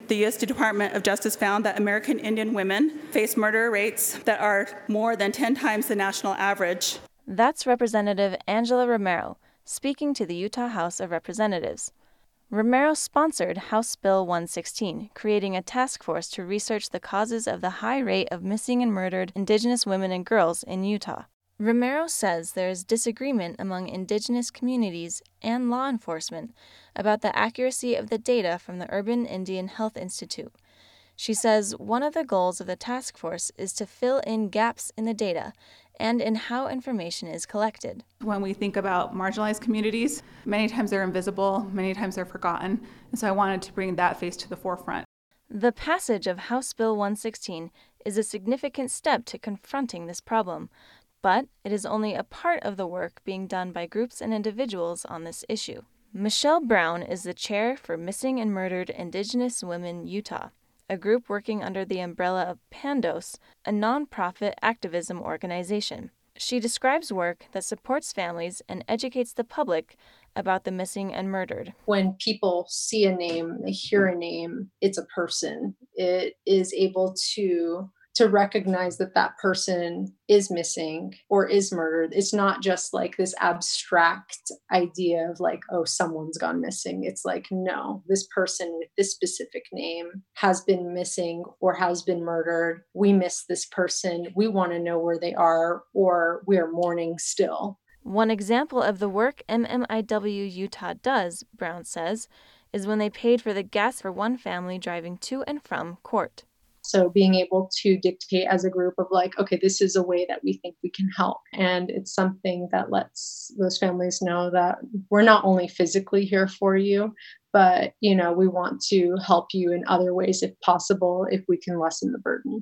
The U.S. Department of Justice found that American Indian women face murder rates that are more than 10 times the national average. That's Representative Angela Romero speaking to the Utah House of Representatives. Romero sponsored House Bill 116, creating a task force to research the causes of the high rate of missing and murdered Indigenous women and girls in Utah. Romero says there is disagreement among Indigenous communities and law enforcement about the accuracy of the data from the Urban Indian Health Institute. She says one of the goals of the task force is to fill in gaps in the data and in how information is collected. When we think about marginalized communities, many times they're invisible, many times they're forgotten, and so I wanted to bring that face to the forefront. The passage of House Bill 116 is a significant step to confronting this problem, but it is only a part of the work being done by groups and individuals on this issue. Michelle Brown is the chair for Missing and Murdered Indigenous Women Utah, a group working under the umbrella of PANDOS, a nonprofit activism organization. She describes work that supports families and educates the public about the missing and murdered. When people see a name, they hear a name, it's a person. It is able to recognize that that person is missing or is murdered. It's not just like this abstract idea of like, oh, someone's gone missing. It's like, no, this person with this specific name has been missing or has been murdered. We miss this person. We want to know where they are, or we are mourning still. One example of the work MMIW Utah does, Brown says, is when they paid for the gas for one family driving to and from court. So being able to dictate as a group of like, okay, this is a way that we think we can help. And it's something that lets those families know that we're not only physically here for you, but, you know, we want to help you in other ways if possible, if we can lessen the burden.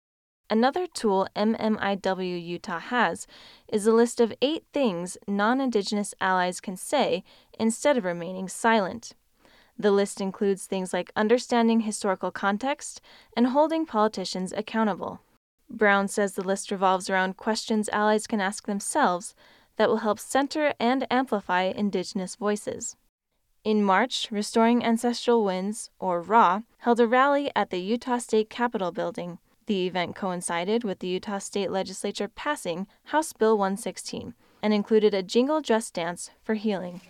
Another tool MMIW Utah has is a list of 8 things non-Indigenous allies can say instead of remaining silent. The list includes things like understanding historical context and holding politicians accountable. Brown says the list revolves around questions allies can ask themselves that will help center and amplify Indigenous voices. In March, Restoring Ancestral Winds, or RAW, held a rally at the Utah State Capitol building. The event coincided with the Utah State Legislature passing House Bill 116 and included a jingle dress dance for healing.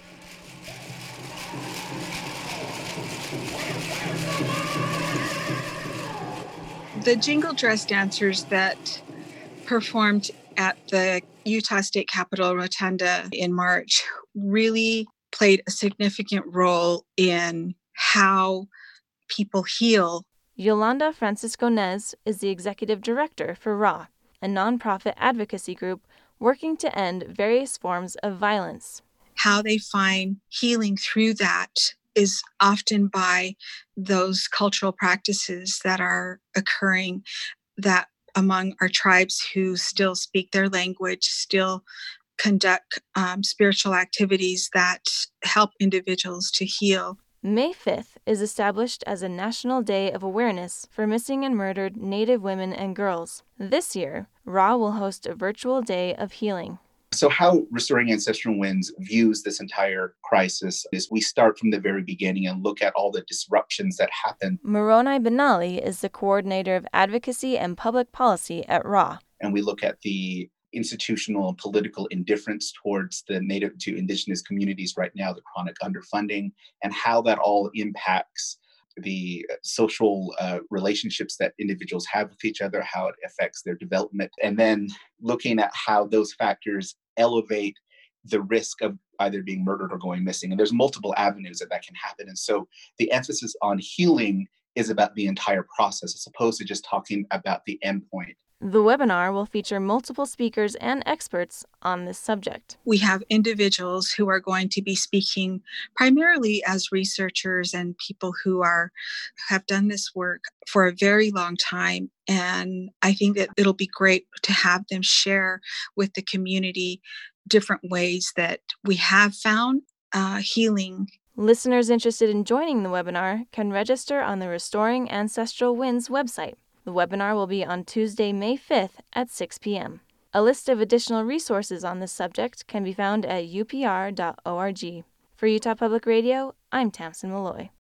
The jingle dress dancers that performed at the Utah State Capitol Rotunda in March really played a significant role in how people heal. Yolanda Francisco Nez is the executive director for RAW, a nonprofit advocacy group working to end various forms of violence. How they find healing through that is often by those cultural practices that are occurring, that among our tribes who still speak their language, still conduct spiritual activities that help individuals to heal. May 5th is established as a National Day of Awareness for Missing and Murdered Native Women and Girls. This year, RAW will host a virtual day of healing. So how Restoring Ancestral Winds views this entire crisis is we start from the very beginning and look at all the disruptions that happen. Moroni Benali is the coordinator of advocacy and public policy at RAW. And we look at the institutional and political indifference towards the Native to Indigenous communities right now, the chronic underfunding, and how that all impacts the social relationships that individuals have with each other, how it affects their development, and then looking at how those factors elevate the risk of either being murdered or going missing. And there's multiple avenues that can happen. And so the emphasis on healing is about the entire process as opposed to just talking about the endpoint. The webinar will feature multiple speakers and experts on this subject. We have individuals who are going to be speaking primarily as researchers and people who have done this work for a very long time. And I think that it'll be great to have them share with the community different ways that we have found healing. Listeners interested in joining the webinar can register on the Restoring Ancestral Winds website. The webinar will be on Tuesday, May 5th at 6 p.m. A list of additional resources on this subject can be found at upr.org. For Utah Public Radio, I'm Tamsin Malloy.